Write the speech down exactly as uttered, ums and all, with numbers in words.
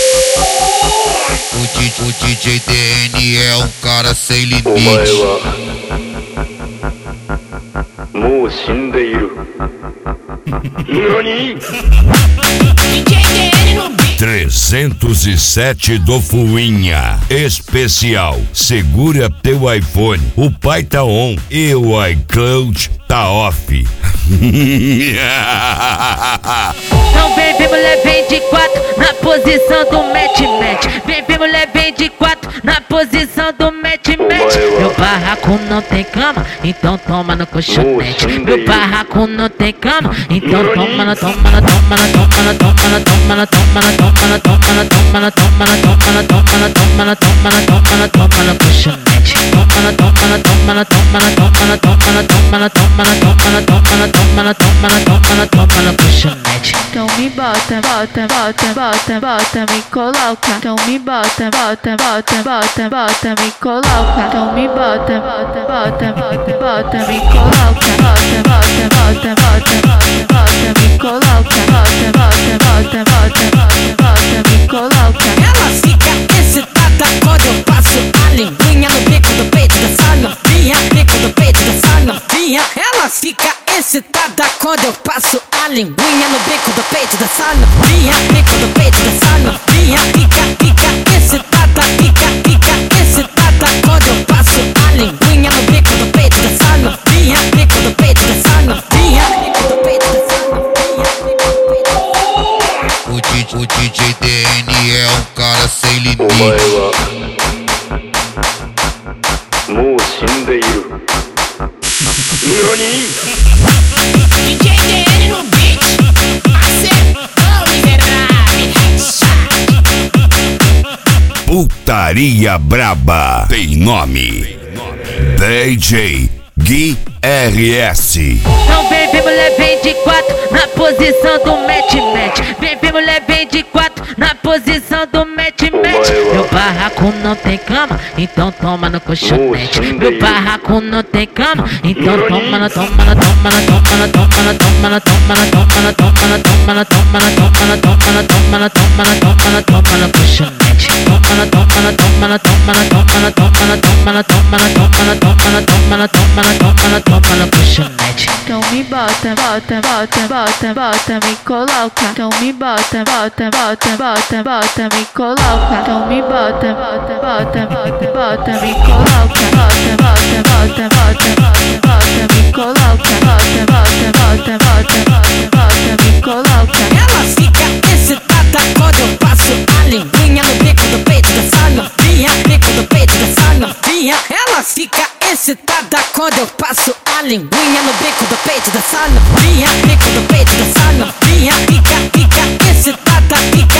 O, o D J D N é um cara sem limite. trezentos e sete do Fuinha. Especial. Segura teu iPhone. O pai tá on e o iCloud tá off. Então vem, vem mulher, vem de quatro na posição do match-match. Vem, vem mulher, vem de quatro na posição do match-match. Meu barraco não tem cama, então toma no colchonete. Meu barraco não tem cama, então toma na, toma na, toma na, toma na, toma na, toma na, toma na, toma na, toma na, toma na, toma na, toma na, toma na, toma na, toma na, toma na, toma na colchonete. Toma na, toma na, toma na, toma na, toma na, toma na, toma na, toma na, toma na, toma na, toma na, toma na, toma na, toma na colchonete. Então me bota, bota, bota, bota, bota, me coloca. Então me bota, bota, bota, bota, bota, me coloca. Então me bota, bota, bota, bota, bota, me coloca. Bota, bota, bota, bota, bota, bota, me coloca. Bota, bota, bota, bota, bota, bota, me coloca. Ela fica excitada quando eu passo a linguinha no bico do peito dessa novinha, bico do peito dessa novinha. Ela fica excitada quando eu passo a linguinha no bico do peito dessa novinha, bico do peito dessa novinha. Fica, fica excitada, fica, fica excitada quando eu passo a linguinha no bico do peito dessa novinha, bico do peito dessa novinha, bico do peito dessa novinha, bico do peito dessa novinha. O, D, o D J D N é um cara sem limite. D J D N no beat, acertou miserável. Putaria braba tem nome. D J Gui R S. Então vem, vem mulher, vem de quatro na posição do match-match. Vem, vem mulher, vem de quatro na posição do match-match. Meu barraco não tem cama, então toma no colchonete. Meu barraco não tem cama, então toma na, toma na, toma na, toma na, toma na, toma na, toma na, toma na, toma na, toma na, toma na, toma na, toma na, toma na, toma na, toma na, toma na colchonete. Toma na, toma na, toma na, toma na, toma na, toma na, toma na, toma na, toma na, toma na, toma na, toma na, toma na, toma na colchonete. Então me bota, bota, bota, bota, bota, me coloca. Então me bota, bota, bota, bota, bota, me coloca. Então me bota, bota, bota, bota, bota, me coloca. Bota, bota, bota, bota, bota, bota, me coloca. Bota, bota, bota, bota, bota, bota, me coloca. Ela fica excitada quando eu passo a linguinha no bico do peito dessa novinha, bico do peito dessa novinha. Ela fica excitada quando eu passo a linguinha no bico do peito dessa novinha, bico do peito dessa novinha. Fica, fica excitada, fica